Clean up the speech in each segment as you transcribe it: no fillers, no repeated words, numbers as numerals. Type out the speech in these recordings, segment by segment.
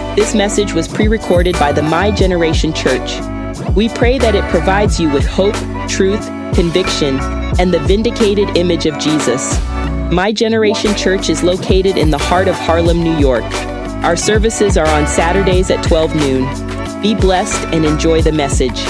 This message was pre-recorded by the My Generation Church. We pray that it provides you with hope, truth, conviction, and the vindicated image of Jesus. My Generation Church is located in the heart of Harlem, New York. Our services are on Saturdays at 12 noon. Be blessed and enjoy the message.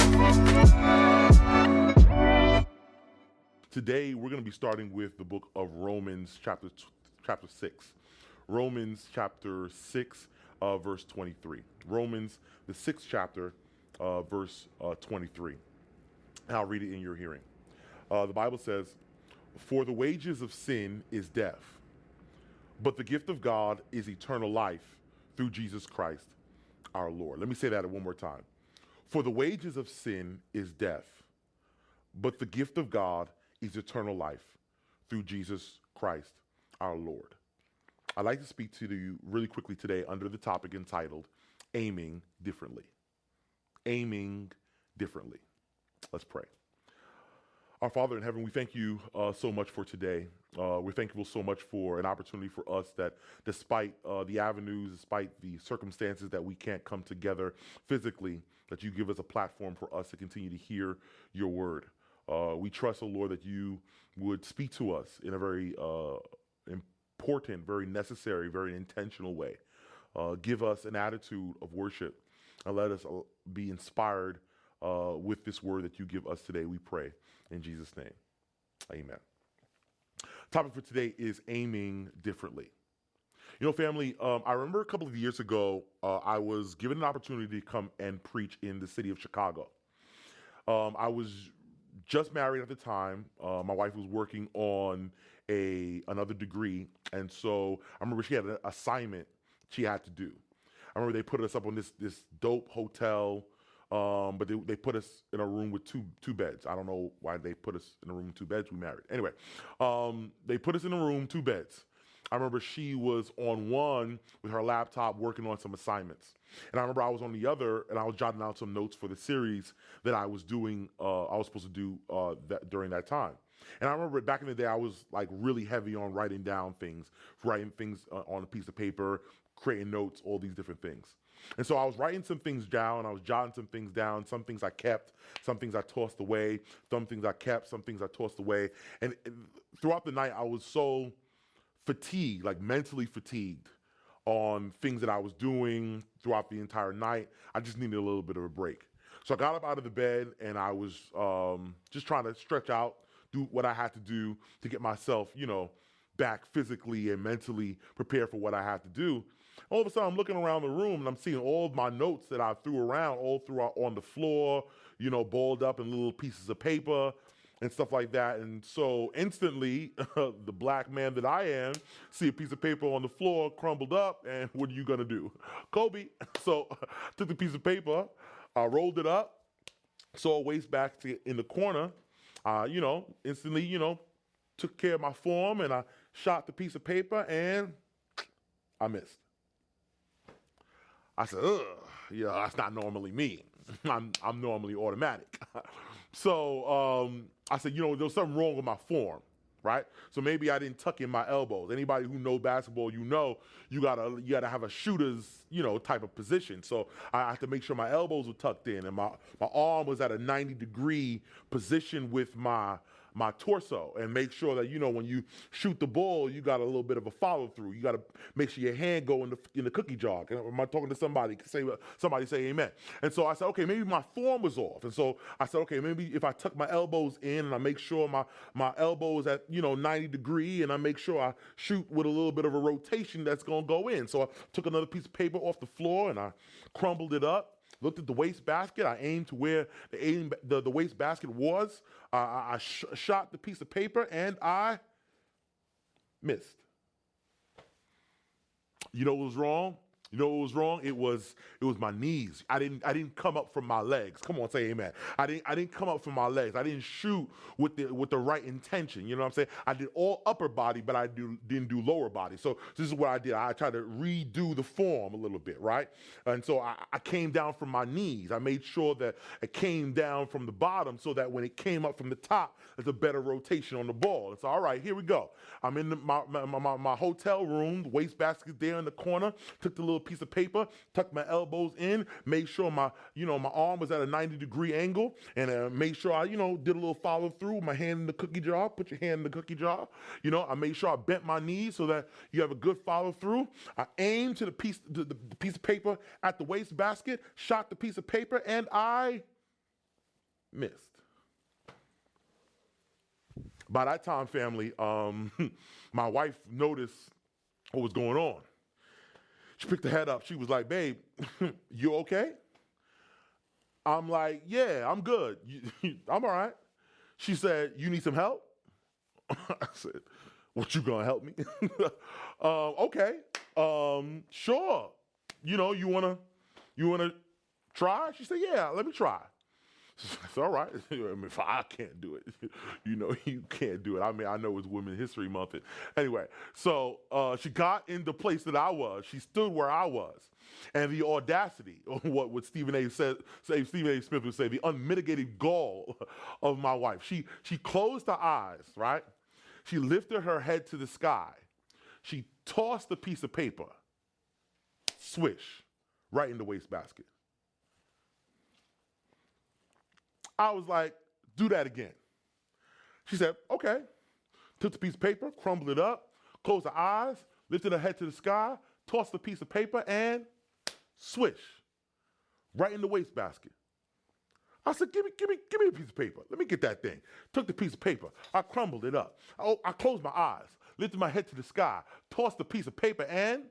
Today, we're going to be starting with the book of Romans chapter 6. Romans chapter 6, verse 23. Romans, the 6th chapter, verse 23. And I'll read it in your hearing. The Bible says, "For the wages of sin is death, but the gift of God is eternal life through Jesus Christ our Lord." Let me say that one more time. "For the wages of sin is death, but the gift of God is eternal life through Jesus Christ our Lord." I'd like to speak to you really quickly today under the topic entitled, Aiming Differently. Aiming Differently. Let's pray. Our Father in heaven, we thank you so much for today. We're thankful so much for an opportunity for us that despite the avenues, despite the circumstances that we can't come together physically, that you give us a platform for us to continue to hear your word. We trust, oh Lord, that you would speak to us in a very important, very necessary, very intentional way. Give us an attitude of worship and let us be inspired with this word that you give us today, we pray. In Jesus' name, amen. Topic for today is aiming differently. You know, family, I remember a couple of years ago, I was given an opportunity to come and preach in the city of Chicago. I was just married at the time. My wife was working on another degree, and so I remember she had an assignment she had to do. I remember they put us up on this dope hotel, but they put us in a room with two beds. I don't know why they put us in a room with two beds. We married. Anyway, they put us in a room, two beds. I remember she was on one with her laptop working on some assignments. And I remember I was on the other, and I was jotting out some notes for the series that I was doing, I was supposed to do during that time. And I remember back in the day, I was like really heavy on writing down things, writing things on a piece of paper, creating notes, all these different things. And so I was writing some things down, I was jotting some things down, some things I kept, some things I tossed away, some things I kept, some things I tossed away. And throughout the night, I was so fatigued, like mentally fatigued on things that I was doing throughout the entire night. I just needed a little bit of a break. So I got up out of the bed and I was just trying to stretch out, do what I had to do to get myself, back physically and mentally prepared for what I had to do. All of a sudden, I'm looking around the room and I'm seeing all of my notes that I threw around all throughout on the floor, balled up in little pieces of paper and stuff like that. And so instantly, the black man that I am, see a piece of paper on the floor crumbled up, and what are you gonna do? Kobe. So I took the piece of paper, I rolled it up, saw a wastebasket in the corner, instantly, took care of my form, and I shot the piece of paper, and I missed. I said, ugh, that's not normally me. I'm normally automatic. So I said, there was something wrong with my form, right? So maybe I didn't tuck in my elbows. Anybody who knows basketball, you gotta have a shooter's, type of position. So I had to make sure my elbows were tucked in and my arm was at a 90-degree position with my torso, and make sure that, when you shoot the ball, you got a little bit of a follow through. You got to make sure your hand go in the cookie jar. Am I talking to somebody? Somebody say amen. And so I said, okay, maybe my form was off. And so I said, okay, maybe if I tuck my elbows in and I make sure my elbow is at, 90-degree, and I make sure I shoot with a little bit of a rotation that's going to go in. So I took another piece of paper off the floor and I crumbled it up. Looked at the wastebasket. I aimed to where the wastebasket was. I shot the piece of paper and I missed. You know what was wrong? You know what was wrong? It was my knees. I didn't come up from my legs. Come on, say amen. I didn't come up from my legs. I didn't shoot with the right intention. You know what I'm saying? I did all upper body, but I didn't do lower body. So this is what I did. I tried to redo the form a little bit, right? And so I came down from my knees. I made sure that it came down from the bottom so that when it came up from the top, there's a better rotation on the ball. And so, all right, here we go. I'm in my hotel room, the wastebasket there in the corner, took the little piece of paper, tucked my elbows in, made sure my arm was at a 90-degree angle, and made sure I, did a little follow through, my hand in the cookie jar, put your hand in the cookie jar. I made sure I bent my knees so that you have a good follow through. I aimed to the piece of paper at the wastebasket, shot the piece of paper, and I missed. By that time, family, my wife noticed what was going on. She picked her head up. She was like, babe, you okay? I'm like, yeah, I'm good. I'm all right. She said, you need some help? I said, what, you gonna help me? Okay, sure. You wanna try? She said, yeah, let me try. It's all right. If I can't do it, you can't do it. I mean, I know it's Women's History Month. Anyway, so she got in the place that I was. She stood where I was. And the audacity, what would Stephen A. Smith would say, the unmitigated gall of my wife. She closed her eyes, right? She lifted her head to the sky. She tossed the piece of paper, swish, right in the wastebasket. I was like, do that again. She said, okay. Took the piece of paper, crumbled it up, closed her eyes, lifted her head to the sky, tossed the piece of paper, and swish, right in the wastebasket. I said, give me a piece of paper. Let me get that thing. Took the piece of paper. I crumbled it up. I closed my eyes, lifted my head to the sky, tossed the piece of paper, and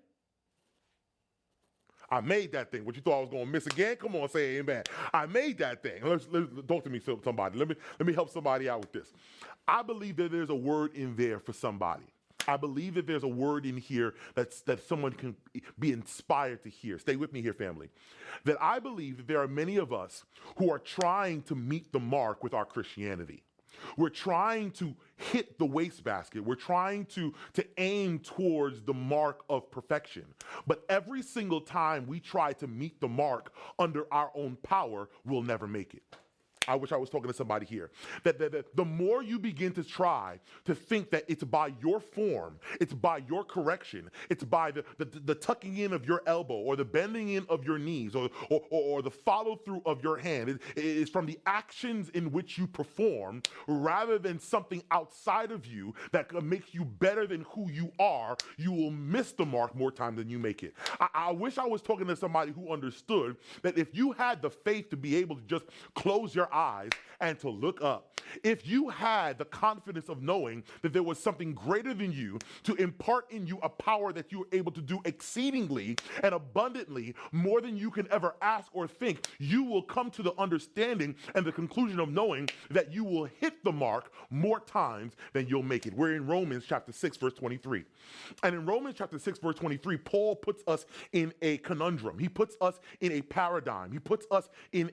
I made that thing. What you thought I was going to miss again? Come on, say amen. I made that thing. Let's talk to me, somebody. Let me help somebody out with this. I believe that there's a word in there for somebody. I believe that there's a word in here that someone can be inspired to hear. Stay with me here, family. That I believe that there are many of us who are trying to meet the mark with our Christianity. We're trying to hit the wastebasket. We're trying to aim towards the mark of perfection. But every single time we try to meet the mark under our own power, we'll never make it. I wish I was talking to somebody here. That the more you begin to try to think that it's by your form, it's by your correction, it's by the tucking in of your elbow or the bending in of your knees or the follow through of your hand, it is from the actions in which you perform rather than something outside of you that makes you better than who you are, you will miss the mark more time than you make it. I wish I was talking to somebody who understood that if you had the faith to be able to just close your eyes and to look up, if you had the confidence of knowing that there was something greater than you to impart in you a power that you were able to do exceedingly and abundantly more than you can ever ask or think, you will come to the understanding and the conclusion of knowing that you will hit the mark more times than you'll make it. We're in Romans chapter 6, verse 23. And in Romans chapter 6, verse 23, Paul puts us in a conundrum. He puts us in a paradigm. He puts us in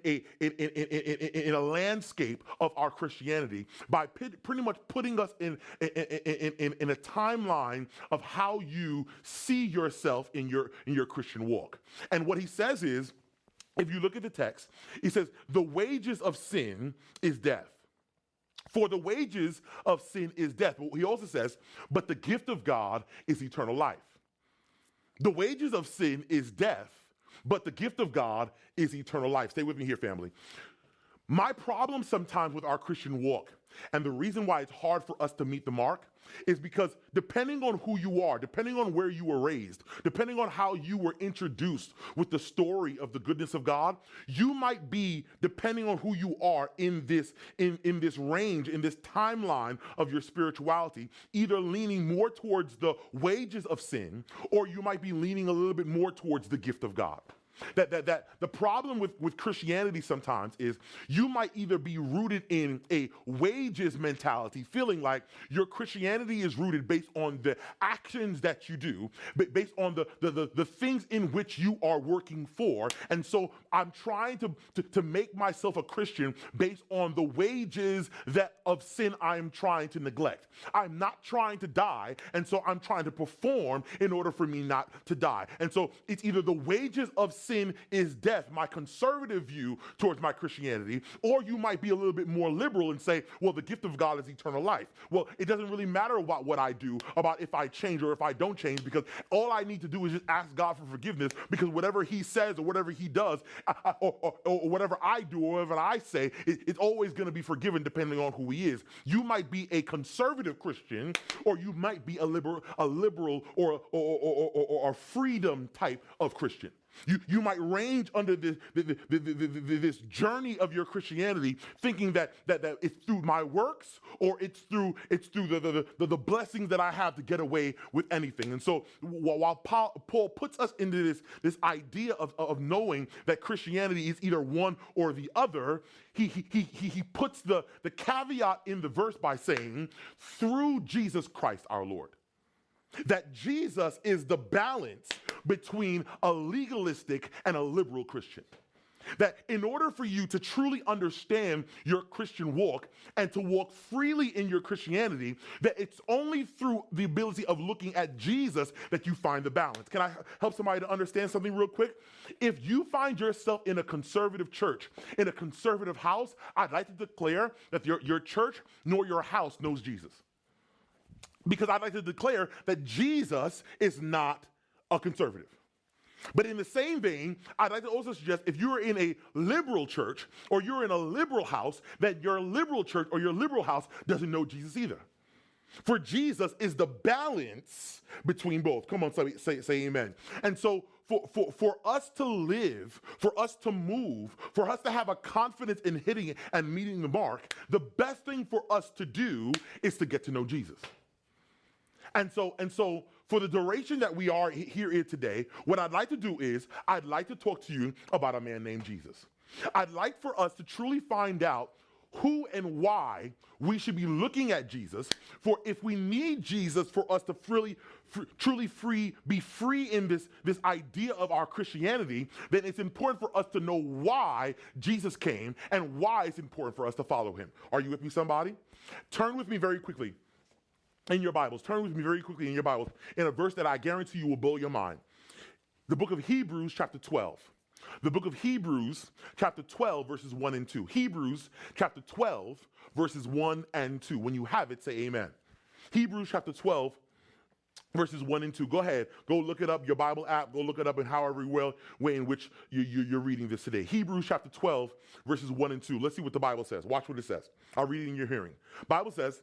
a landscape of our Christianity by pretty much putting us in a timeline of how you see yourself in your Christian walk. And what he says is, if you look at the text, he says, the wages of sin is death. For the wages of sin is death. But he also says, but the gift of God is eternal life. The wages of sin is death, but the gift of God is eternal life. Stay with me here, family. My problem sometimes with our Christian walk, and the reason why it's hard for us to meet the mark, is because depending on who you are, depending on where you were raised, depending on how you were introduced with the story of the goodness of God, you might be, depending on who you are in this range, in this timeline of your spirituality, either leaning more towards the wages of sin, or you might be leaning a little bit more towards the gift of God. That the problem with Christianity sometimes is you might either be rooted in a wages mentality, feeling like your Christianity is rooted based on the actions that you do, based on the things in which you are working for. And so I'm trying to make myself a Christian based on the wages of sin I'm trying to neglect. I'm not trying to die, and so I'm trying to perform in order for me not to die. And so it's either the wages of sin is death, my conservative view towards my Christianity, or you might be a little bit more liberal and say, well, the gift of God is eternal life. Well, it doesn't really matter about what I do, about if I change or if I don't change, because all I need to do is just ask God for forgiveness, because whatever he says or whatever he does, or whatever I do or whatever I say, it's always going to be forgiven depending on who he is. You might be a conservative Christian, or you might be a liberal or a freedom type of Christian. You might range under this journey of your Christianity, thinking that it's through my works, or it's through the blessings that I have to get away with anything. And so while Paul puts us into this idea of knowing that Christianity is either one or the other, he puts the caveat in the verse by saying, through Jesus Christ our Lord. That Jesus is the balance between a legalistic and a liberal Christian. That in order for you to truly understand your Christian walk and to walk freely in your Christianity, that it's only through the ability of looking at Jesus that you find the balance. Can I help somebody to understand something real quick? If you find yourself in a conservative church, in a conservative house, I'd like to declare that your church nor your house knows Jesus. Because I'd like to declare that Jesus is not a conservative. But in the same vein, I'd like to also suggest if you're in a liberal church or you're in a liberal house, that your liberal church or your liberal house doesn't know Jesus either. For Jesus is the balance between both. Come on, say amen. And so for us to live, for us to move, for us to have a confidence in hitting and meeting the mark, the best thing for us to do is to get to know Jesus. And so for the duration that we are here today, what I'd like to do is I'd like to talk to you about a man named Jesus. I'd like for us to truly find out who and why we should be looking at Jesus. For if we need Jesus for us to truly be free in this idea of our Christianity, then it's important for us to know why Jesus came and why it's important for us to follow him. Are you with me, somebody? Turn with me very quickly. In your Bibles, turn with me very quickly in your Bibles, in a verse that I guarantee you will blow your mind. The book of Hebrews, chapter 12. The book of Hebrews, chapter 12, verses 1 and 2. Hebrews, chapter 12, verses 1 and 2. When you have it, say amen. Hebrews, chapter 12, verses 1 and 2. Go ahead. Go look it up, your Bible app. Go look it up in however way in which you're reading this today. Hebrews, chapter 12, verses 1 and 2. Let's see what the Bible says. Watch what it says. I'll read it in your hearing. Bible says,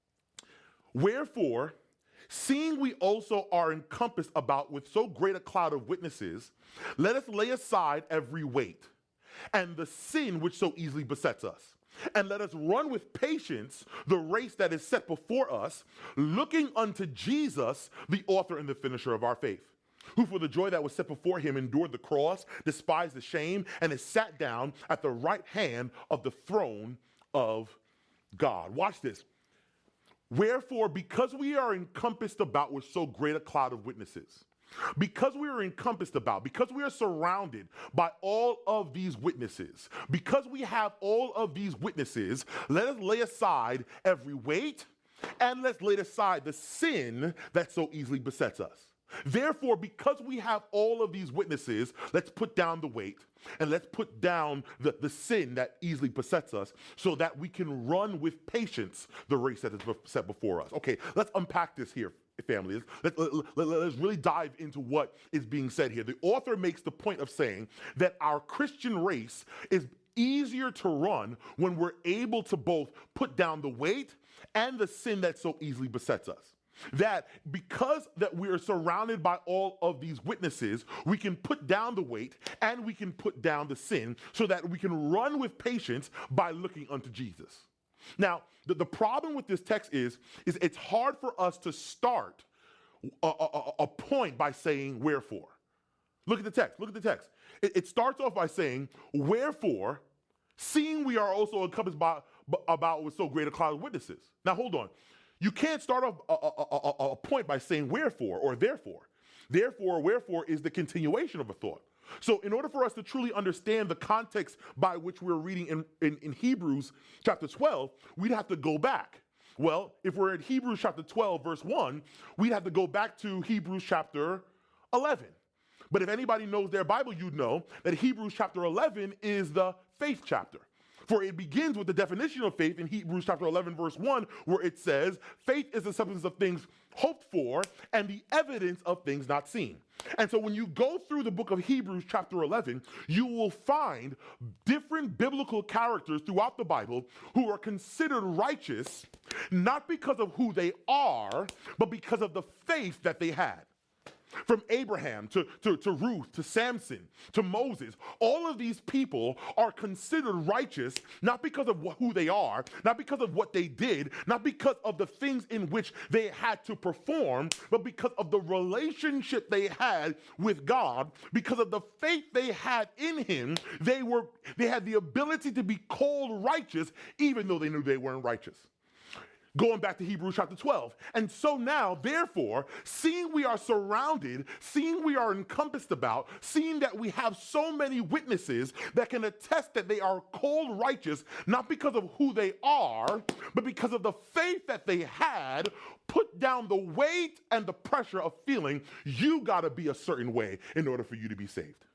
wherefore, seeing we also are encompassed about with so great a cloud of witnesses, let us lay aside every weight and the sin which so easily besets us. And let us run with patience the race that is set before us, looking unto Jesus, the author and the finisher of our faith, who for the joy that was set before him endured the cross, despised the shame, and is sat down at the right hand of the throne of God. Watch this. Wherefore, because we are encompassed about with so great a cloud of witnesses, because we are surrounded by all of these witnesses, because we have all of these witnesses, let us lay aside every weight and let's lay aside the sin that so easily besets us. Therefore, because we have all of these witnesses, let's put down the weight and let's put down the sin that easily besets us so that we can run with patience the race that is set before us. Okay, let's unpack this here, family. Let's really dive into what is being said here. The author makes the point of saying that our Christian race is easier to run when we're able to both put down the weight and the sin that so easily besets us. That because that we are surrounded by all of these witnesses, we can put down the weight and we can put down the sin so that we can run with patience by looking unto Jesus. Now, the problem with this text is it's hard for us to start a point by saying wherefore. Look at the text. It starts off by saying, wherefore, seeing we are also encompassed about with so great a cloud of witnesses. Now, hold on. You can't start off a point by saying wherefore or therefore. Therefore, wherefore is the continuation of a thought. So in order for us to truly understand the context by which we're reading in Hebrews chapter 12, we'd have to go back. Well, if we're at Hebrews chapter 12, verse 1, we'd have to go back to Hebrews chapter 11. But if anybody knows their Bible, you know that Hebrews chapter 11 is the faith chapter. For it begins with the definition of faith in Hebrews chapter 11, verse 1, where it says, faith is the substance of things hoped for and the evidence of things not seen. And so when you go through the book of Hebrews chapter 11, you will find different biblical characters throughout the Bible who are considered righteous, not because of who they are, but because of the faith that they had. From Abraham to Ruth to Samson to Moses, all of these people are considered righteous not because of who they are, not because of what they did, not because of the things in which they had to perform, but because of the relationship they had with God, because of the faith they had in him. They had the ability to be called righteous even though they knew they weren't righteous. Going back to Hebrews chapter 12. And so now, therefore, seeing we are surrounded, seeing we are encompassed about, seeing that we have so many witnesses that can attest that they are called righteous, not because of who they are, but because of the faith that they had, put down the weight and the pressure of feeling you got to be a certain way in order for you to be saved.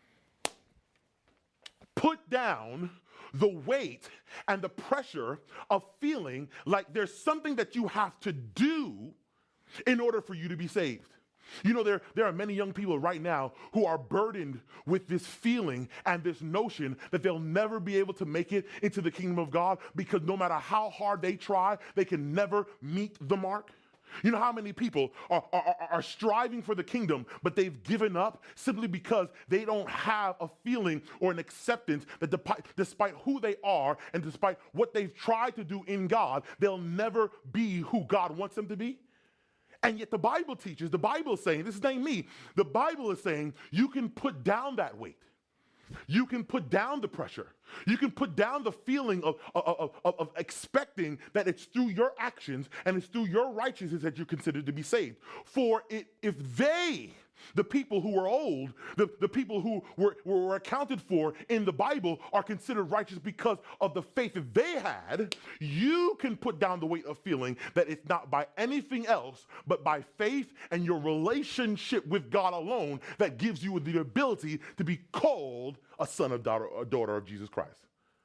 Put down the weight and the pressure of feeling like there's something that you have to do in order for you to be saved. You know, there are many young people right now who are burdened with this feeling and this notion that they'll never be able to make it into the kingdom of God because no matter how hard they try, they can never meet the mark. You know how many people are striving for the kingdom, but they've given up simply because they don't have a feeling or an acceptance that despite who they are and despite what they've tried to do in God, they'll never be who God wants them to be? And yet the Bible teaches, the Bible is saying, this is not me, the Bible is saying you can put down that weight. You can put down the pressure. You can put down the feeling of expecting that it's through your actions and it's through your righteousness that you're considered to be saved. For if they, the people who are old, the people who were accounted for in the Bible are considered righteous because of the faith that they had, you can put down the weight of feeling that it's not by anything else but by faith and your relationship with God alone that gives you the ability to be called a son or daughter of Jesus Christ.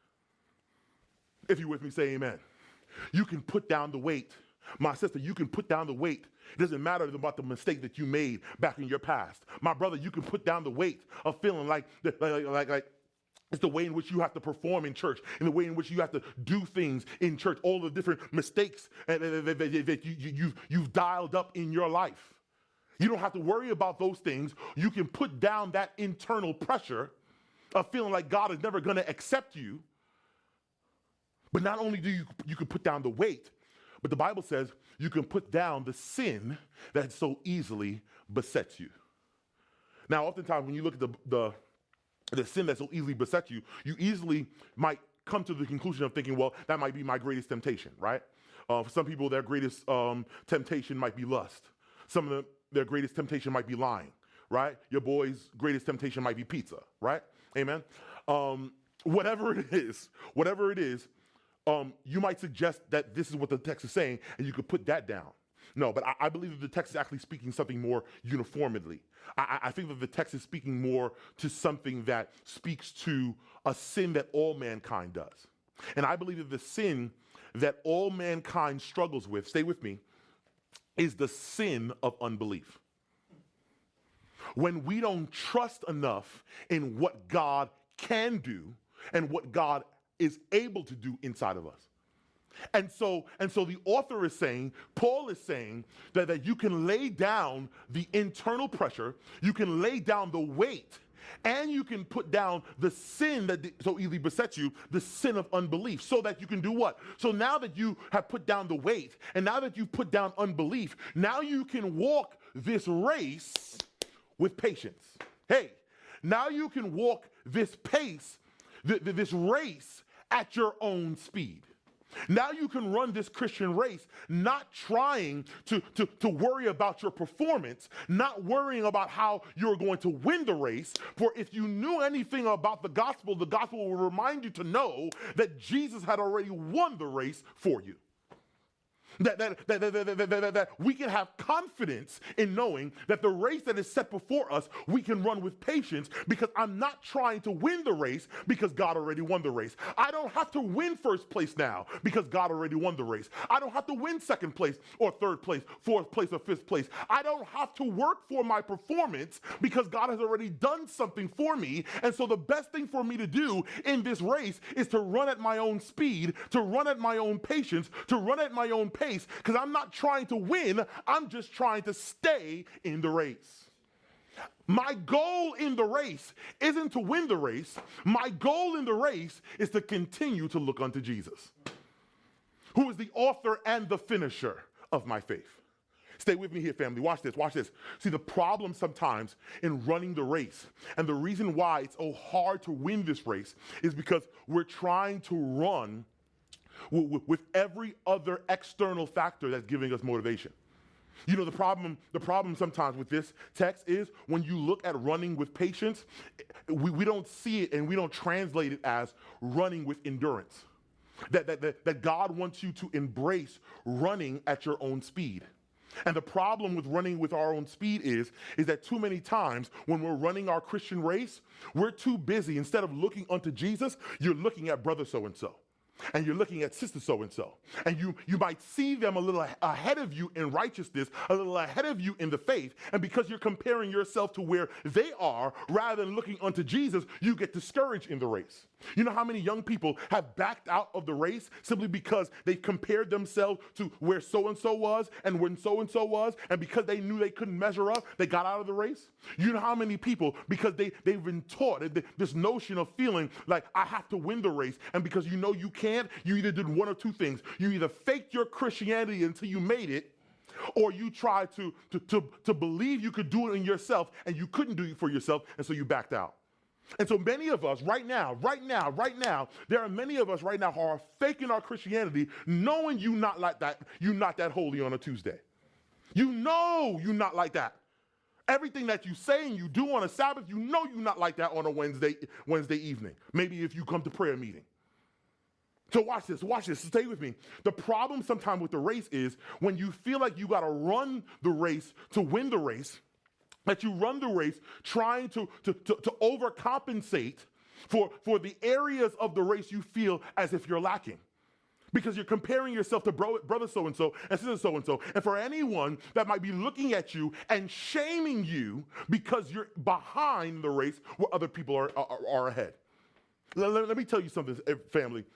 If you're with me, say amen. You can put down the weight. My sister, you can put down the weight. It doesn't matter about the mistake that you made back in your past. My brother, you can put down the weight of feeling like it's the way in which you have to perform in church, in the way in which you have to do things in church, all the different mistakes that you've dialed up in your life. You don't have to worry about those things. You can put down that internal pressure of feeling like God is never going to accept you. But not only do you can put down the weight, but the Bible says you can put down the sin that so easily besets you. Now, oftentimes when you look at the sin that so easily besets you, you easily might come to the conclusion of thinking, well, that might be my greatest temptation, right? For some people, their greatest temptation might be lust. Some of their greatest temptation might be lying, right? Your boy's greatest temptation might be pizza, right? Amen. Whatever it is, you might suggest that this is what the text is saying, and you could put that down. No, but I believe that the text is actually speaking something more uniformly. I think that the text is speaking more to something that speaks to a sin that all mankind does. And I believe that the sin that all mankind struggles with, stay with me, is the sin of unbelief. When we don't trust enough in what God can do and what God is able to do inside of us. And so the author is saying, Paul is saying that you can lay down the internal pressure, you can lay down the weight, and you can put down the sin that so easily besets you, the sin of unbelief, so that you can do what? So now that you have put down the weight, and now that you've put down unbelief, now you can walk this race with patience. Hey, now you can walk this pace, this race at your own speed. Now you can run this Christian race not trying to worry about your performance, not worrying about how you're going to win the race. For if you knew anything about the gospel will remind you to know that Jesus had already won the race for you. That we can have confidence in knowing that the race that is set before us, we can run with patience because I'm not trying to win the race because God already won the race. I don't have to win first place now because God already won the race. I don't have to win second place or third place, fourth place or fifth place. I don't have to work for my performance because God has already done something for me. And so the best thing for me to do in this race is to run at my own speed, to run at my own patience, to run at my own pace, because I'm not trying to win, I'm just trying to stay in the race. My goal in the race isn't to win the race. My goal in the race is to continue to look unto Jesus, who is the author and the finisher of my faith. Stay with me here, family. Watch this, watch this. See, the problem sometimes in running the race, and the reason why it's so hard to win this race, is because we're trying to run with every other external factor that's giving us motivation. You know, the problem sometimes with this text is when you look at running with patience, we don't see it and we don't translate it as running with endurance. That God wants you to embrace running at your own speed. And the problem with running with our own speed is that too many times when we're running our Christian race, we're too busy. Instead of looking unto Jesus, you're looking at brother so-and-so. And you're looking at sister so-and-so. And you might see them a little ahead of you in righteousness, a little ahead of you in the faith. And because you're comparing yourself to where they are, rather than looking unto Jesus, you get discouraged in the race. You know how many young people have backed out of the race simply because they compared themselves to where so-and-so was and when so-and-so was, and because they knew they couldn't measure up, they got out of the race? You know how many people, because they've been taught this notion of feeling like I have to win the race, and because you know you can't, you either did one or two things. You either faked your Christianity until you made it, or you tried to believe you could do it in yourself, and you couldn't do it for yourself, and so you backed out. And so many of us right now, there are many of us right now who are faking our Christianity, knowing you're not like that, you're not that holy on a Tuesday. You know you're not like that. Everything that you say and you do on a Sabbath, you know you're not like that on a Wednesday evening. Maybe if you come to prayer meeting. So watch this, stay with me. The problem sometimes with the race is when you feel like you gotta run the race to win the race, that you run the race trying to overcompensate for the areas of the race you feel as if you're lacking. Because you're comparing yourself to brother so-and-so and sister so-and-so. And for anyone that might be looking at you and shaming you because you're behind the race where other people are ahead. Let me tell you something, family.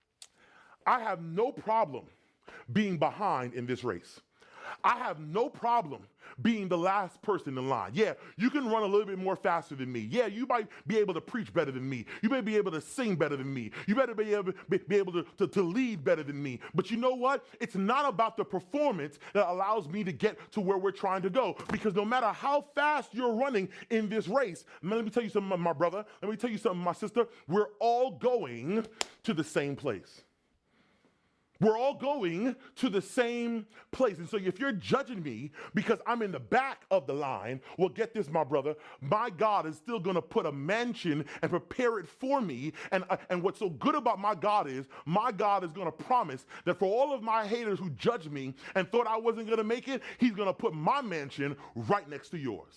I have no problem being behind in this race. I have no problem being the last person in line. Yeah, you can run a little bit more faster than me. Yeah, you might be able to preach better than me. You may be able to sing better than me. You better be able to lead better than me. But you know what? It's not about the performance that allows me to get to where we're trying to go. Because no matter how fast you're running in this race, let me tell you something, my brother. Let me tell you something, my sister. We're all going to the same place. We're all going to the same place. And so if you're judging me because I'm in the back of the line, well, get this, my brother, my God is still going to put a mansion and prepare it for me. And what's so good about my God is going to promise that for all of my haters who judged me and thought I wasn't going to make it, he's going to put my mansion right next to yours.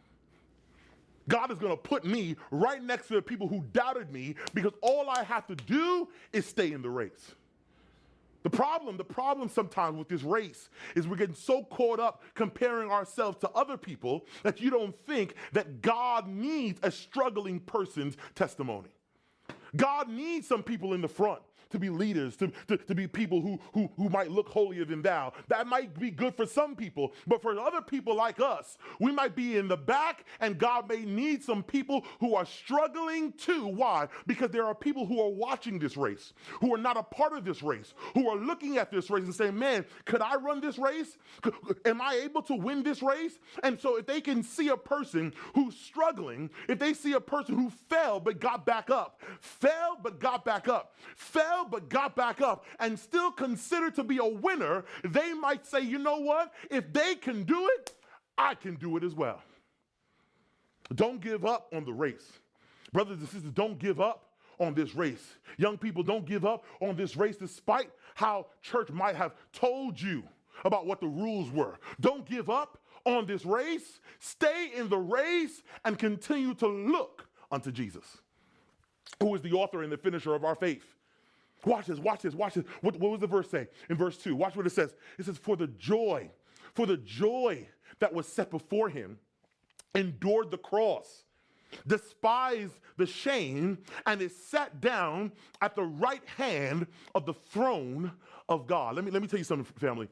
God is going to put me right next to the people who doubted me because all I have to do is stay in the race. The problem sometimes with this race is we're getting so caught up comparing ourselves to other people that you don't think that God needs a struggling person's testimony. God needs some people in the front to be leaders, to be people who might look holier than thou. That might be good for some people, but for other people like us, we might be in the back, and God may need some people who are struggling too. Why? Because there are people who are watching this race, who are not a part of this race, who are looking at this race and saying, man, could I run this race? Am I able to win this race? And so if they can see a person who's struggling, if they see a person who fell but got back up, fell but got back up, fell but got back up, and still considered to be a winner, they might say, you know what? If they can do it, I can do it as well. Don't give up on the race. Brothers and sisters, don't give up on this race. Young people, don't give up on this race despite how church might have told you about what the rules were. Don't give up on this race. Stay in the race and continue to look unto Jesus, who is the author and the finisher of our faith. Watch this, watch this, watch this. What was the verse say? In verse 2, watch what it says. It says, for the joy that was set before him, endured the cross, despised the shame, and is sat down at the right hand of the throne of God. Let me tell you something, family.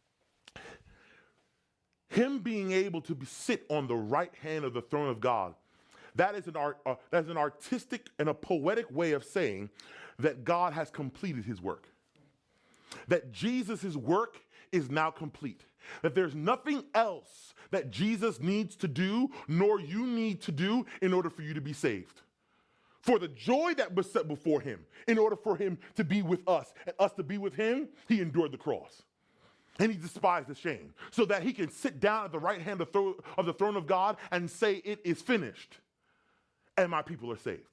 Him being able to sit on the right hand of the throne of God, that is an artistic and a poetic way of saying that God has completed his work. That Jesus' work is now complete. That there's nothing else that Jesus needs to do, nor you need to do in order for you to be saved. For the joy that was set before him, in order for him to be with us and us to be with him, he endured the cross. And he despised the shame, so that he can sit down at the right hand of the throne of God and say, it is finished, and my people are saved.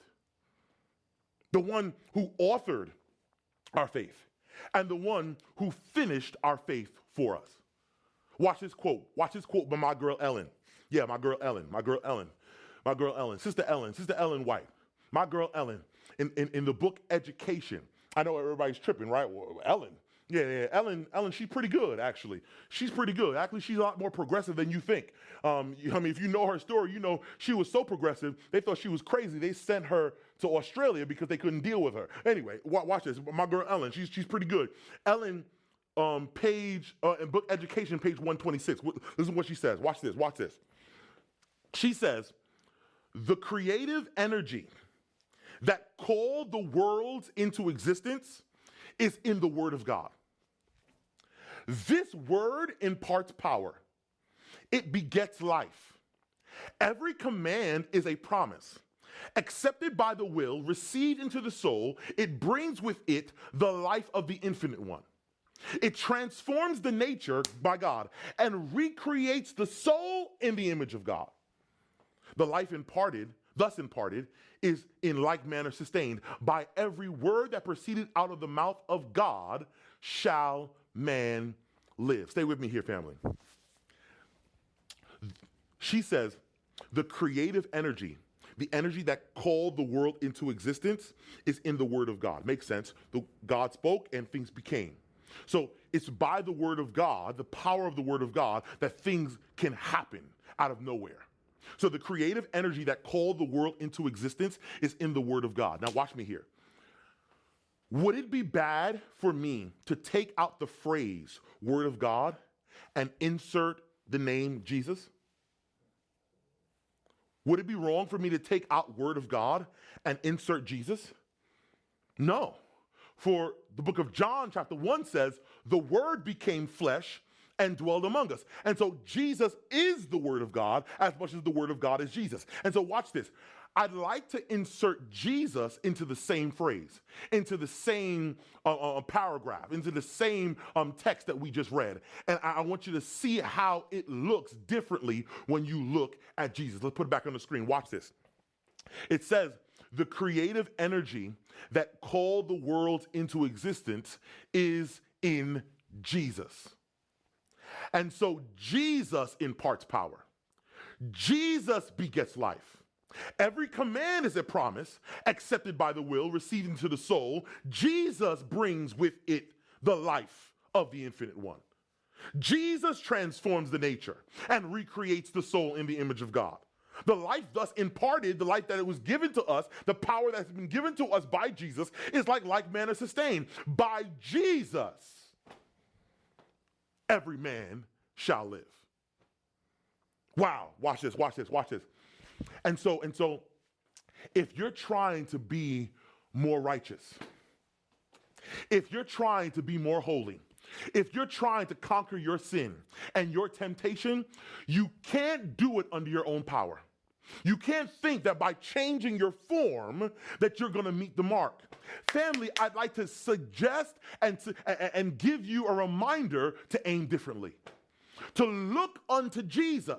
The one who authored our faith, and the one who finished our faith for us. Watch this quote by my girl Ellen. Yeah, my girl Ellen. Sister Ellen White. My girl Ellen, in the book Education. I know everybody's tripping, right? Well, Ellen. Yeah, Ellen, she's pretty good, actually. She's pretty good. Actually, she's a lot more progressive than you think. If you know her story, you know she was so progressive, they thought she was crazy. They sent her to Australia because they couldn't deal with her. Anyway, watch this. My girl Ellen, she's pretty good. Ellen, in book Education, page 126. Listen to what she says. Watch this. She says, the creative energy that called the worlds into existence is in the Word of God. This word imparts power. It begets life. Every command is a promise. Accepted by the will, received into the soul, it brings with it the life of the infinite one. It transforms the nature by God and recreates the soul in the image of God. The life thus imparted, is in like manner sustained. By every word that proceeded out of the mouth of God shall man live. Stay with me here, family. She says, the creative energy, the energy that called the world into existence, is in the word of God. Makes sense. God spoke and things became. So it's by the word of God, the power of the word of God, that things can happen out of nowhere. So the creative energy that called the world into existence is in the word of God. Now watch me here. Would it be bad for me to take out the phrase word of God and insert the name Jesus? Would it be wrong for me to take out word of God and insert Jesus? No. For the book of John chapter 1 says, the word became flesh and dwelled among us. And so Jesus is the word of God as much as the word of God is Jesus. And so watch this. I'd like to insert Jesus into the same phrase, into the same paragraph, into the same text that we just read. And I want you to see how it looks differently when you look at Jesus. Let's put it back on the screen. Watch this. It says, the creative energy that called the world into existence is in Jesus. And so Jesus imparts power. Jesus begets life. Every command is a promise, accepted by the will, received into the soul. Jesus brings with it the life of the infinite one. Jesus transforms the nature and recreates the soul in the image of God. The life thus imparted, the life that it was given to us, the power that's been given to us by Jesus, is like manner sustained. By Jesus, every man shall live. Wow, watch this. And so, if you're trying to be more righteous, if you're trying to be more holy, if you're trying to conquer your sin and your temptation, you can't do it under your own power. You can't think that by changing your form that you're going to meet the mark. Family, I'd like to suggest and give you a reminder to aim differently. To look unto Jesus,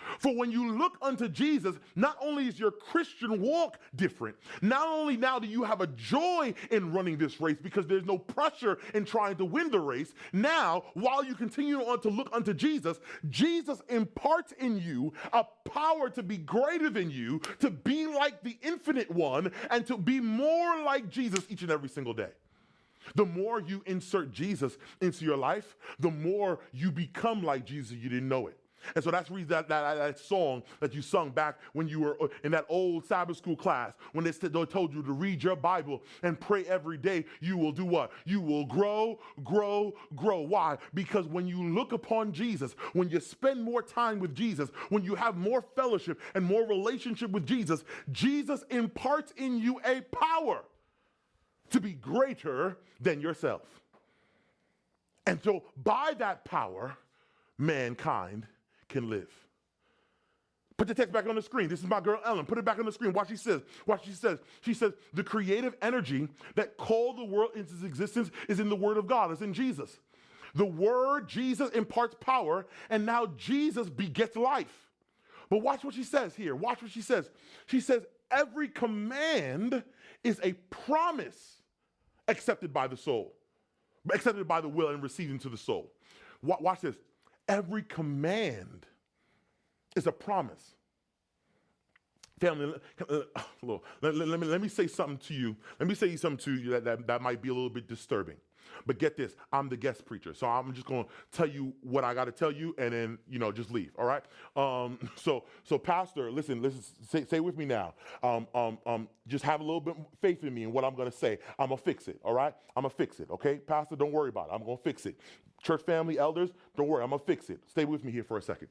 For when you look unto Jesus, not only is your Christian walk different, not only now do you have a joy in running this race because there's no pressure in trying to win the race, now, while you continue on to look unto Jesus, Jesus imparts in you a power to be greater than you, to be like the infinite one, and to be more like Jesus each and every single day. The more you insert Jesus into your life, the more you become like Jesus. You didn't know it. And so that's the reason that song that you sung back when you were in that old Sabbath school class, when they told you to read your Bible and pray every day, you will do what? You will grow, grow, grow. Why? Because when you look upon Jesus, when you spend more time with Jesus, when you have more fellowship and more relationship with Jesus, Jesus imparts in you a power to be greater than yourself. And so by that power, mankind can live. Put the text back on the screen. This is my girl Ellen. Put it back on the screen. Watch she says. Watch she says. She says, the creative energy that called the world into existence is in the Word of God. It's in Jesus. The Word, Jesus, imparts power, and now Jesus begets life. But watch what she says here. Watch what she says. She says, every command is a promise accepted by the soul, accepted by the will and received into the soul. Watch this. Every command is a promise. Family, let me say something to you. Let me say something to you that might be a little bit disturbing. But get this, I'm the guest preacher, so I'm just going to tell you what I got to tell you, and then just leave. All right. So Pastor, listen, say with me now. Just have a little bit faith in me and what I'm going to say. I'm gonna fix it. All right. I'm gonna fix it. Okay, Pastor, don't worry about it. I'm gonna fix it. Church family, elders, don't worry. I'm gonna fix it. Stay with me here for a second.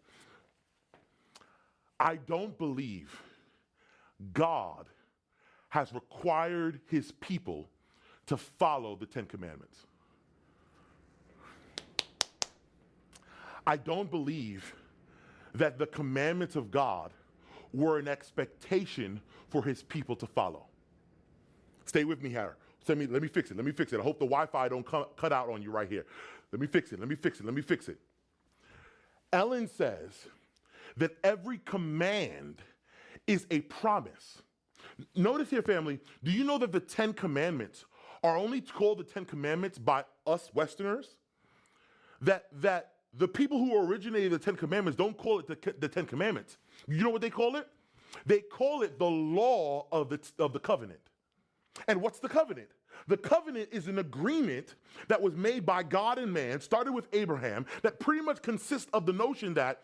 I don't believe God has required his people to follow the 10 Commandments. I don't believe that the commandments of God were an expectation for his people to follow. Stay with me here. Let me fix it. Let me fix it. I hope the Wi-Fi don't cut out on you right here. Let me fix it. Ellen says that every command is a promise. Notice here, family, do you know that the 10 Commandments are only called the 10 Commandments by us Westerners? That the people who originated the 10 Commandments don't call it the 10 Commandments. You know what they call it? They call it the law of the covenant. And what's the covenant? The covenant is an agreement that was made by God and man, started with Abraham, that pretty much consists of the notion that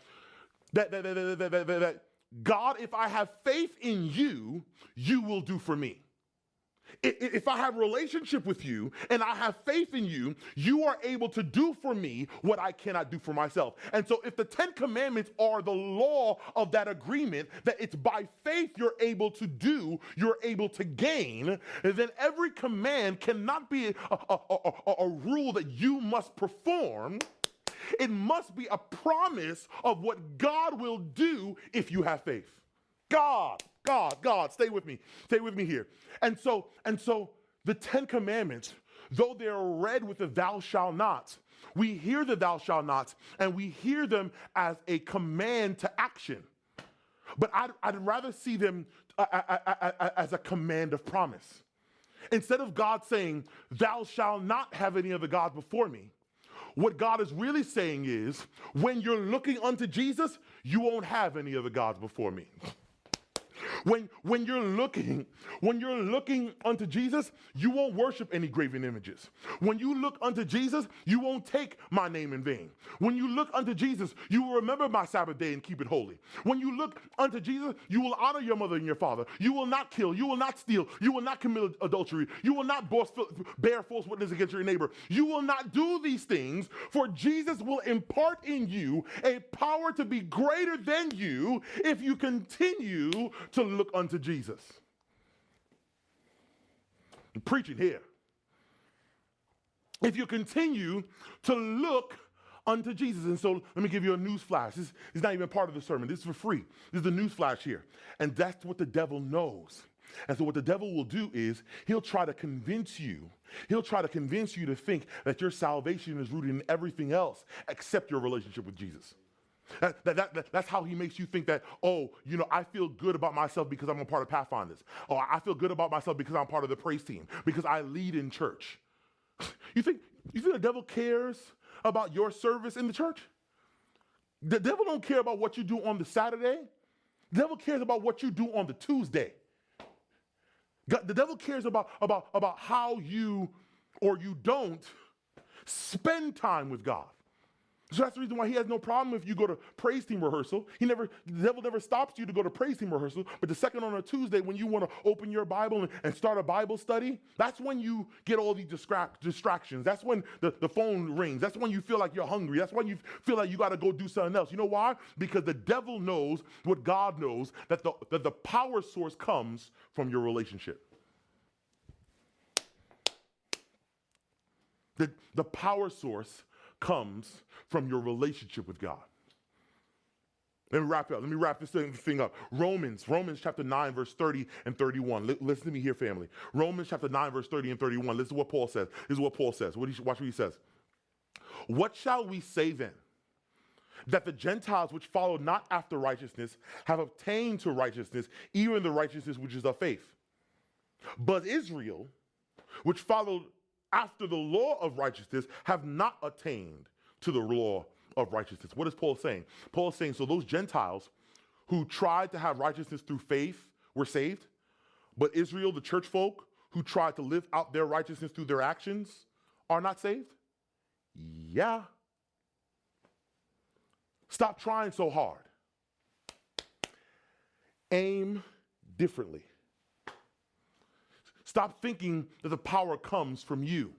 God, if I have faith in you, you will do for me. If I have a relationship with you and I have faith in you, you are able to do for me what I cannot do for myself. And so if the 10 Commandments are the law of that agreement, that it's by faith you're able to do, you're able to gain, then every command cannot be a rule that you must perform. It must be a promise of what God will do if you have faith. God, stay with me here. And so the 10 Commandments, though they're read with the thou shalt not, we hear the thou shalt nots and we hear them as a command to action. But I'd rather see them as a command of promise. Instead of God saying, thou shalt not have any other gods before me, what God is really saying is, when you're looking unto Jesus, you won't have any other gods before me. When you're looking unto Jesus, you won't worship any graven images. When you look unto Jesus, you won't take my name in vain. When you look unto Jesus, you will remember my Sabbath day and keep it holy. When you look unto Jesus, you will honor your mother and your father. You will not kill. You will not steal. You will not commit adultery. You will not bear false witness against your neighbor. You will not do these things, for Jesus will impart in you a power to be greater than you if you continue to look unto Jesus. I'm preaching here. If you continue to look unto Jesus. And so let me give you a news flash. This is not even part of the sermon. This is for free. This is the news flash here. And that's what the devil knows. And so what the devil will do is he'll try to convince you. He'll try to convince you to think that your salvation is rooted in everything else except your relationship with Jesus. That's how he makes you think that, oh, I feel good about myself because I'm a part of Pathfinders. Oh, I feel good about myself because I'm part of the praise team, because I lead in church. You think the devil cares about your service in the church? The devil don't care about what you do on the Saturday. The devil cares about what you do on the Tuesday. The devil cares about how you or you don't spend time with God. So that's the reason why he has no problem if you go to praise team rehearsal. The devil never stops you to go to praise team rehearsal, but the second on a Tuesday when you want to open your Bible and start a Bible study, that's when you get all these distractions. That's when the phone rings. That's when you feel like you're hungry. That's when you feel like you got to go do something else. You know why? Because the devil knows what God knows, that the power source comes from your relationship. The power source comes from your relationship with God. Let me wrap it up. Let me wrap this thing up. Romans chapter 9, verse 30 and 31. Listen to me here, family. Romans chapter 9, verse 30 and 31. Listen to what Paul says. This is what Paul says. Watch what he says. What shall we say then? That the Gentiles which follow not after righteousness have obtained to righteousness, even the righteousness which is of faith. But Israel, which followed after the law of righteousness, have not attained to the law of righteousness. What is Paul saying? Paul is saying, so those Gentiles who tried to have righteousness through faith were saved, but Israel, the church folk, who tried to live out their righteousness through their actions, are not saved? Yeah. Stop trying so hard. Aim differently. Stop thinking that the power comes from you.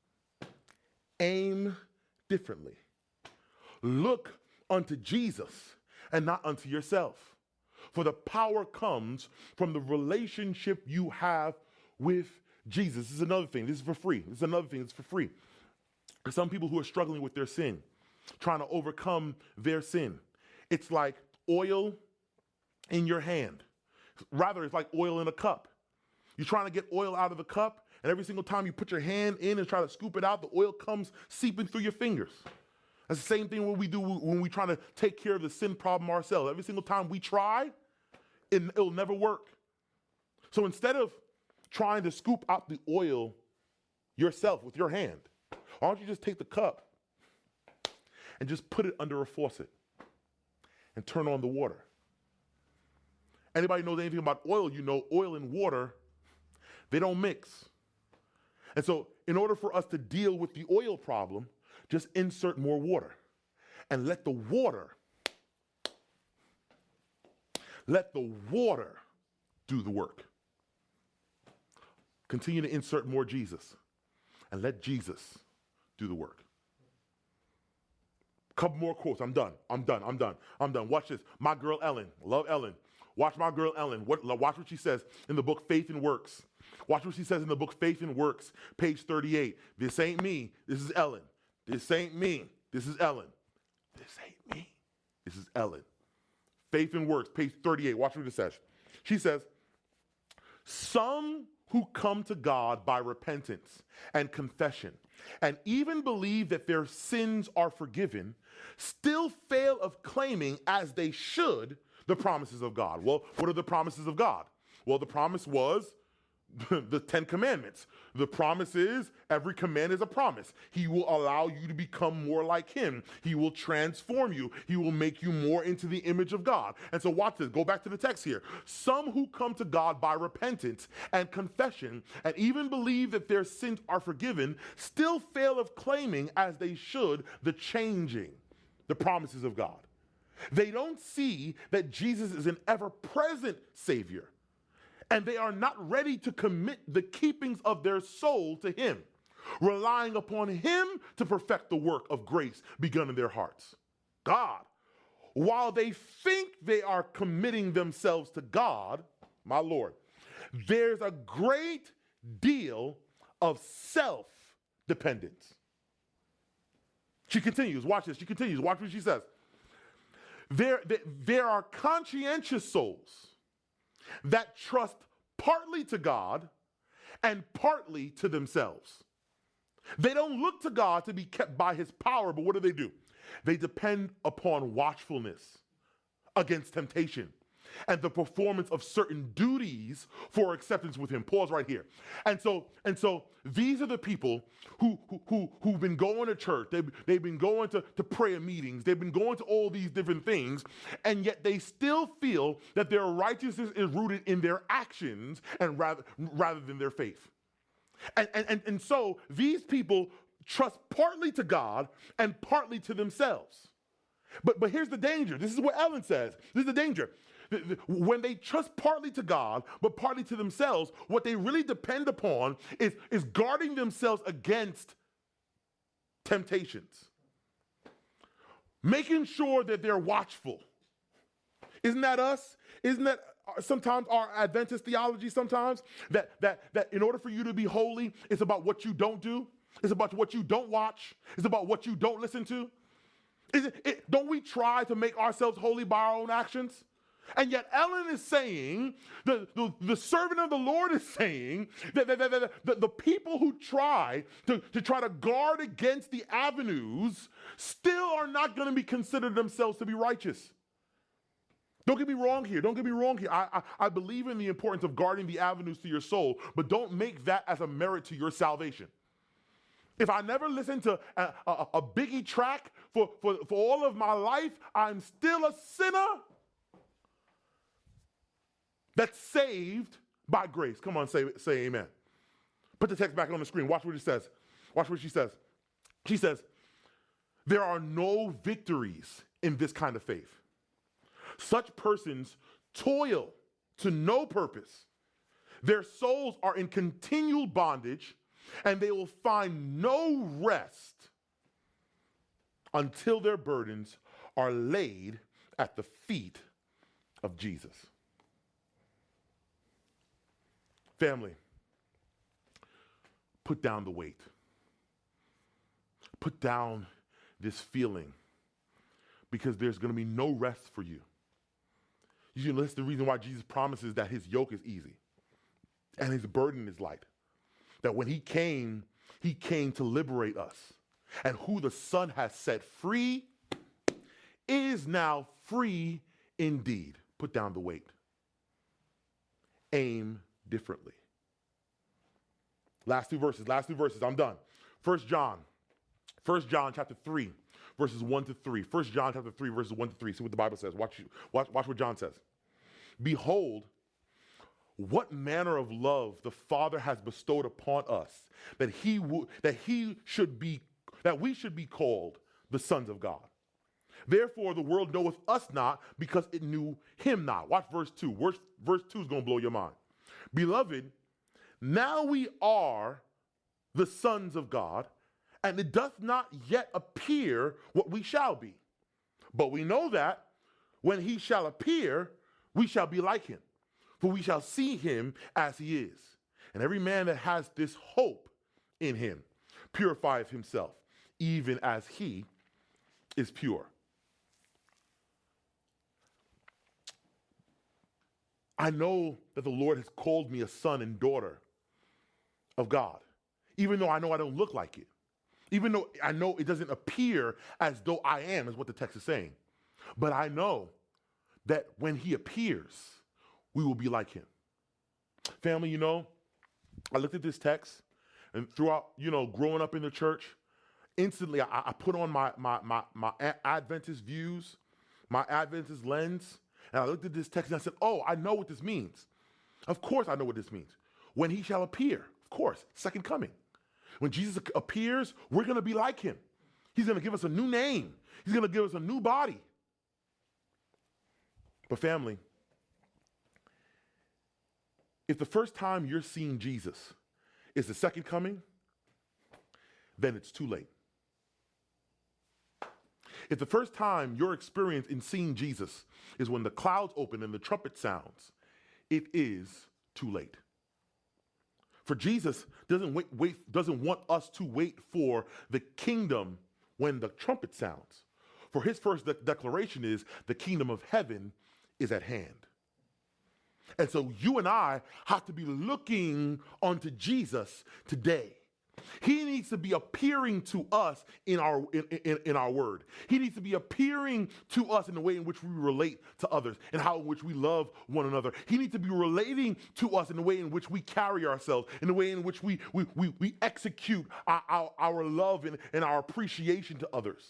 Aim differently. Look unto Jesus and not unto yourself. For the power comes from the relationship you have with Jesus. This is another thing. This is for free. This is another thing that's for free. For some people who are struggling with their sin, trying to overcome their sin, it's like oil in your hand. Rather, it's like oil in a cup. You're trying to get oil out of the cup, and every single time you put your hand in and try to scoop it out, the oil comes seeping through your fingers. That's the same thing what we do when we try to take care of the sin problem ourselves. Every single time we try, it'll never work. So instead of trying to scoop out the oil yourself with your hand, why don't you just take the cup and just put it under a faucet and turn on the water? Anybody knows anything about oil, you know oil and water, they don't mix. And so in order for us to deal with the oil problem, just insert more water and let the water do the work. Continue to insert more Jesus and let Jesus do the work. Couple more quotes. I'm done. Watch this. My girl Ellen. Love Ellen. Watch my girl Ellen. Watch what she says in the book Faith and Works. Watch what she says in the book Faith and Works, page 38. This ain't me. This is Ellen. This ain't me. This is Ellen. This ain't me. This is Ellen. Faith and Works, page 38. Watch what it says. She says, some who come to God by repentance and confession and even believe that their sins are forgiven still fail of claiming, as they should, the promises of God. Well, what are the promises of God? Well, the promise was the 10 Commandments. The promise is every command is a promise. He will allow you to become more like him. He will transform you. He will make you more into the image of God. And so watch this. Go back to the text here. Some who come to God by repentance and confession and even believe that their sins are forgiven still fail of claiming, as they should, the changing, the promises of God. They don't see that Jesus is an ever-present Savior, and they are not ready to commit the keepings of their soul to him, relying upon him to perfect the work of grace begun in their hearts. God, while they think they are committing themselves to God, my Lord, there's a great deal of self-dependence. She continues, watch this, watch what she says. There are conscientious souls that trust partly to God and partly to themselves. They don't look to God to be kept by his power, but what do? They depend upon watchfulness against temptation and the performance of certain duties for acceptance with him. Pause right here. And so these are the people who've been going to church. They've been going to prayer meetings. They've been going to all these different things, and yet they still feel that their righteousness is rooted in their actions and rather than their faith. And so these people trust partly to God and partly to themselves. But here's the danger. This is what Ellen says. This is the danger. When they trust partly to God, but partly to themselves, what they really depend upon is guarding themselves against temptations. Making sure that they're watchful. Isn't that us? Isn't that sometimes our Adventist theology sometimes? That in order for you to be holy, it's about what you don't do. It's about what you don't watch. It's about what you don't listen to. Don't we try to make ourselves holy by our own actions? And yet Ellen is saying, the servant of the Lord is saying that the people who try to guard against the avenues still are not going to be considered themselves to be righteous. Don't get me wrong here. I believe in the importance of guarding the avenues to your soul, but don't make that as a merit to your salvation. If I never listen to a Biggie track for all of my life, I'm still a sinner that's saved by grace. Come on, say amen. Put the text back on the screen. Watch what it says. Watch what she says. She says, there are no victories in this kind of faith. Such persons toil to no purpose. Their souls are in continual bondage, and they will find no rest until their burdens are laid at the feet of Jesus. Family, put down the weight. Put down this feeling, because there's going to be no rest for you. You know, that's the reason why Jesus promises that his yoke is easy and his burden is light. That when he came to liberate us. And who the Son has set free is now free indeed. Put down the weight. Aim differently. Last two verses. I'm done. 1 John chapter 3, verses 1 to 3. 1 John chapter 3, verses 1 to 3. See what the Bible says. Watch what John says. Behold, what manner of love the Father has bestowed upon us, that we should be called the sons of God. Therefore, the world knoweth us not, because it knew him not. Watch verse 2. Verse 2 is going to blow your mind. Beloved, now we are the sons of God, and it doth not yet appear what we shall be. But we know that when he shall appear, we shall be like him, for we shall see him as he is. And every man that has this hope in him purifieth himself, even as he is pure. I know that the Lord has called me a son and daughter of God, even though I know I don't look like it. Even though I know it doesn't appear as though I am, is what the text is saying. But I know that when he appears, we will be like him. Family, I looked at this text, and throughout, growing up in the church, instantly I put on my Adventist views, my Adventist lens, and I looked at this text and I said, oh, I know what this means. Of course I know what this means. When he shall appear, of course, second coming. When Jesus appears, we're going to be like him. He's going to give us a new name. He's going to give us a new body. But family, if the first time you're seeing Jesus is the second coming, then it's too late. If the first time your experience in seeing Jesus is when the clouds open and the trumpet sounds, it is too late. For Jesus doesn't want us to wait for the kingdom when the trumpet sounds. For his first declaration is the kingdom of heaven is at hand. And so you and I have to be looking onto Jesus today. He needs to be appearing to us in our word. He needs to be appearing to us in the way in which we relate to others and how in which we love one another. He needs to be relating to us in the way in which we carry ourselves, in the way in which we execute our love and our appreciation to others.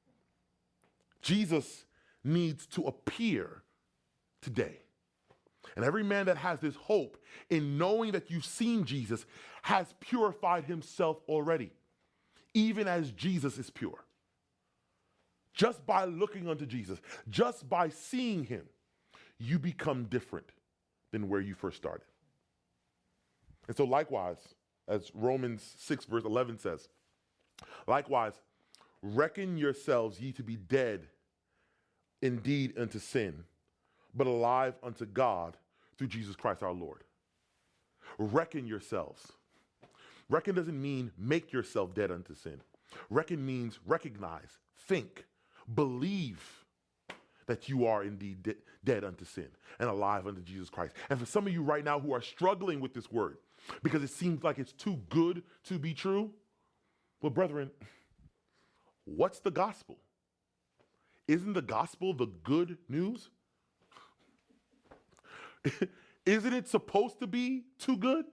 Jesus needs to appear today. And every man that has this hope in knowing that you've seen Jesus has purified himself already, even as Jesus is pure. Just by looking unto Jesus, just by seeing him, you become different than where you first started. And so likewise, as Romans 6 verse 11 says, likewise, reckon yourselves ye to be dead indeed unto sin, but alive unto God through Jesus Christ our Lord. Reckon yourselves. Reckon doesn't mean make yourself dead unto sin. Reckon means recognize, think, believe that you are indeed dead unto sin and alive unto Jesus Christ. And for some of you right now who are struggling with this word because it seems like it's too good to be true, well, brethren, what's the gospel? Isn't the gospel the good news? Isn't it supposed to be too good?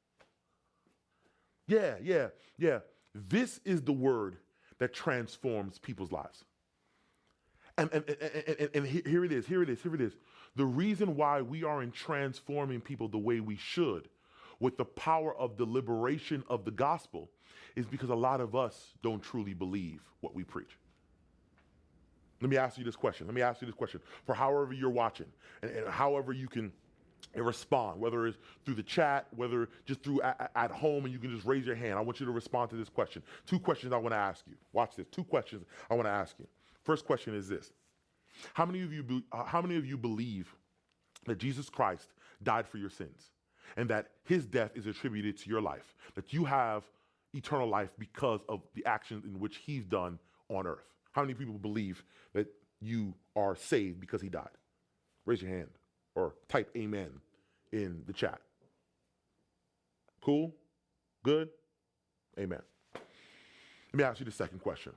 Yeah. This is the word that transforms people's lives. And here it is. The reason why we aren't transforming people the way we should with the power of the liberation of the gospel is because a lot of us don't truly believe what we preach. Let me ask you this question. For however you're watching and however you can respond, whether it's through the chat, whether just through at home and you can just raise your hand. I want you to respond to this question. 2 questions I want to ask you. Watch this. 2 questions I want to ask you. First question is this. How many of you believe that Jesus Christ died for your sins and that his death is attributed to your life, that you have eternal life because of the actions in which he's done on earth? How many people believe that you are saved because he died? Raise your hand or type amen in the chat. Cool? Good? Amen. Let me ask you the second question.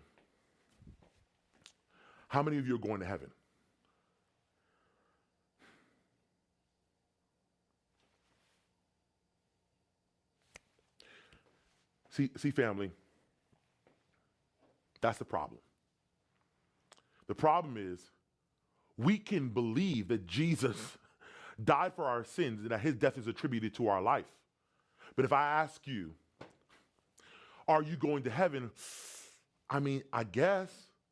How many of you are going to heaven? See, family, that's the problem. The problem is we can believe that Jesus died for our sins and that his death is attributed to our life. But if I ask you, are you going to heaven? I mean, I guess.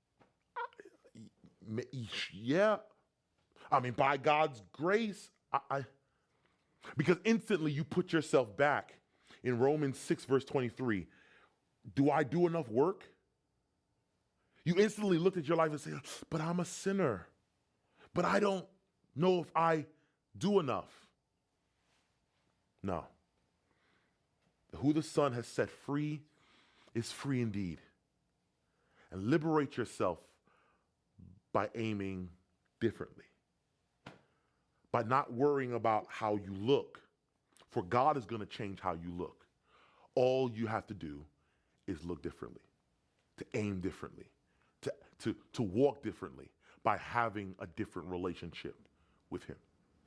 Yeah. I mean, by God's grace, because instantly you put yourself back in Romans 6 verse 23. Do I do enough work? You instantly looked at your life and said, but I'm a sinner. But I don't know if I do enough. No. Who the Son has set free is free indeed. And liberate yourself by aiming differently. By not worrying about how you look. For God is going to change how you look. All you have to do is look differently, to aim differently, to walk differently by having a different relationship with him.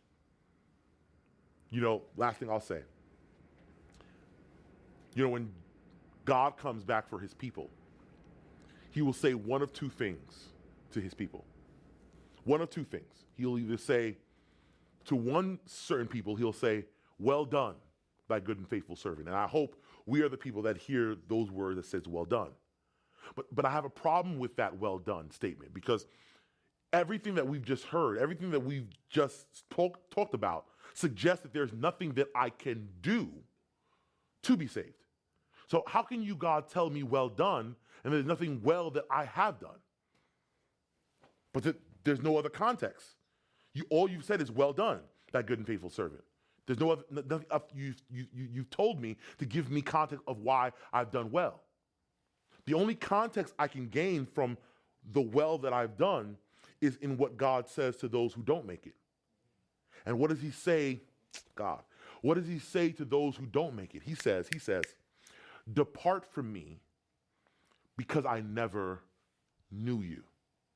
You know, last thing I'll say. You know, when God comes back for his people, he will say one of 2 things to his people. One of 2 things. He'll either say to one certain people, he'll say, well done, thy good and faithful servant. And I hope we are the people that hear those words that says, well done. But I have a problem with that well done statement because everything that we've just heard, everything that we've just talked about suggests that there's nothing that I can do to be saved. So how can you, God, tell me well done and there's nothing well that I have done? But there's no other context. All you've said is well done, that good and faithful servant. There's no other, nothing, you've told me to give me context of why I've done well. The only context I can gain from the well that I've done is in what God says to those who don't make it. And what does he say, God? What does he say to those who don't make it? He says, Depart from me because I never knew you.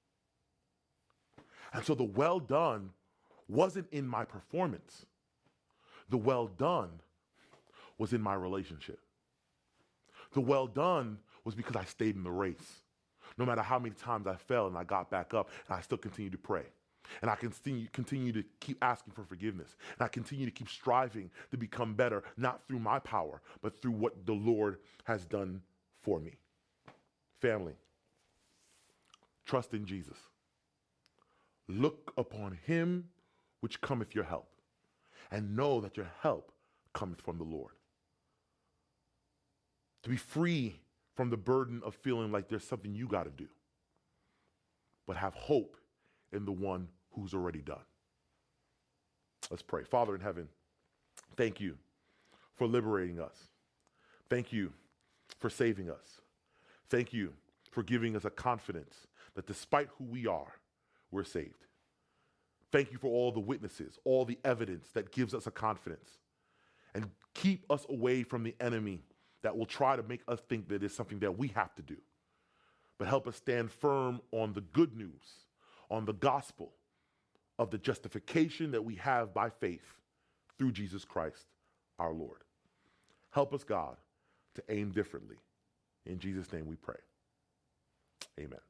And so the well done wasn't in my performance. The well done was in my relationship. The well done was because I stayed in the race. No matter how many times I fell and I got back up, and I still continued to pray. And I continue to keep asking for forgiveness. And I continue to keep striving to become better, not through my power, but through what the Lord has done for me. Family, trust in Jesus. Look upon him which cometh your help, and know that your help cometh from the Lord. To be free from the burden of feeling like there's something you got to do, but have hope in the one who's already done. Let's pray. Father in heaven, thank you for liberating us. Thank you for saving us. Thank you for giving us a confidence that despite who we are, we're saved. Thank you for all the witnesses, all the evidence that gives us a confidence. And keep us away from the enemy that will try to make us think that it's something that we have to do. But help us stand firm on the good news, on the gospel of the justification that we have by faith through Jesus Christ, our Lord. Help us, God, to aim differently. In Jesus' name we pray. Amen.